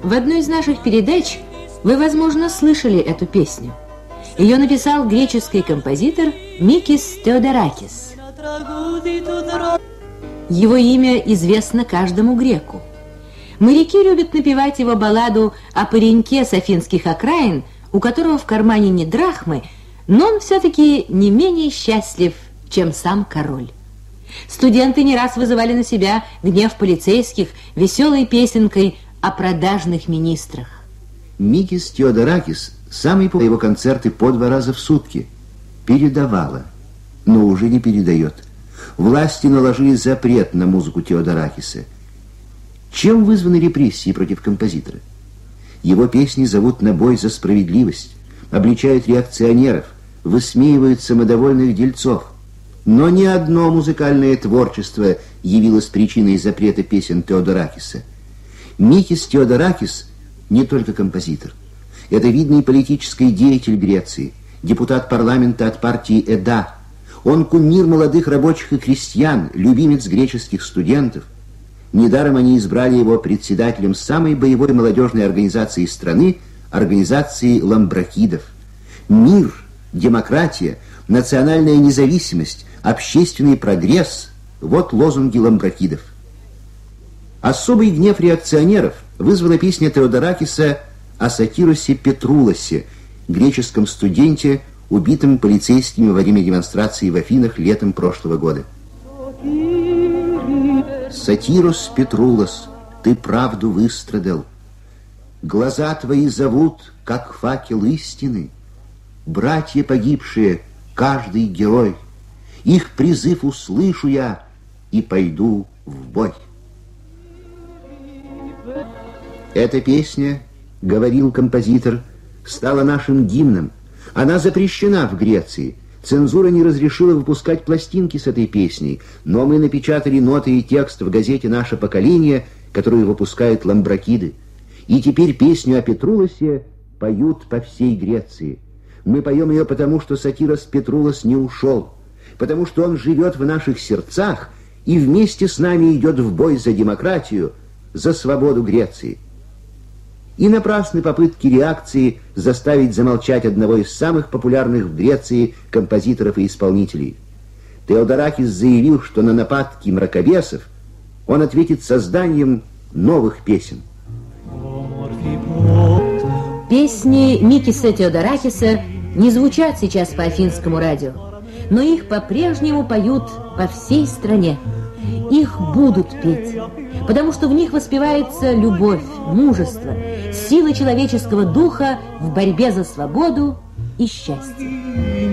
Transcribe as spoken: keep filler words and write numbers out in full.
В одной из наших передач вы, возможно, слышали эту песню. Ее написал греческий композитор Микис Теодоракис. Его имя известно каждому греку. Моряки любят напевать его балладу о пареньке с афинских окраин, у которого в кармане не драхмы, но он все-таки не менее счастлив, чем сам король. Студенты не раз вызывали на себя гнев полицейских веселой песенкой о продажных министрах. Микис Теодоракис самый по его концерты по два раза в сутки передавала, но уже не передает. Власти наложили запрет на музыку Теодоракиса. Чем вызваны репрессии против композитора? Его песни зовут на бой за справедливость, обличают реакционеров, высмеивают самодовольных дельцов. Но ни одно музыкальное творчество явилось причиной запрета песен Теодоракиса. Микис Теодоракис не только композитор. Это видный политический деятель Греции, депутат парламента от партии ЭДА. Он кумир молодых рабочих и крестьян, любимец греческих студентов. Недаром они избрали его председателем самой боевой молодежной организации страны, организации ламбракидов. Мир, демократия, национальная независимость, общественный прогресс – вот лозунги ламбракидов. Особый гнев реакционеров вызвала песня Теодоракиса о Сотиросе Петрулосе, греческом студенте, убитом полицейскими во время демонстрации в Афинах летом прошлого года. Сотирос Петрулос, ты правду выстрадал. Глаза твои зовут, как факел истины. Братья погибшие, каждый герой. Их призыв услышу я и пойду в бой. Эта песня, говорил композитор, стала нашим гимном. Она запрещена в Греции. Цензура не разрешила выпускать пластинки с этой песней, но мы напечатали ноты и текст в газете «Наше поколение», которую выпускают ламбракиды. И теперь песню о Петрулосе поют по всей Греции. Мы поем ее потому, что Сотирос Петрулос не ушел, потому что он живет в наших сердцах и вместе с нами идет в бой за демократию, за свободу Греции. И напрасны попытки реакции заставить замолчать одного из самых популярных в Греции композиторов и исполнителей. Теодоракис заявил, что на нападки мракобесов он ответит созданием новых песен. Песни Микиса Теодоракиса не звучат сейчас по афинскому радио, но их по-прежнему поют по всей стране. Их будут петь, потому что в них воспевается любовь, мужество, сила человеческого духа в борьбе за свободу и счастье.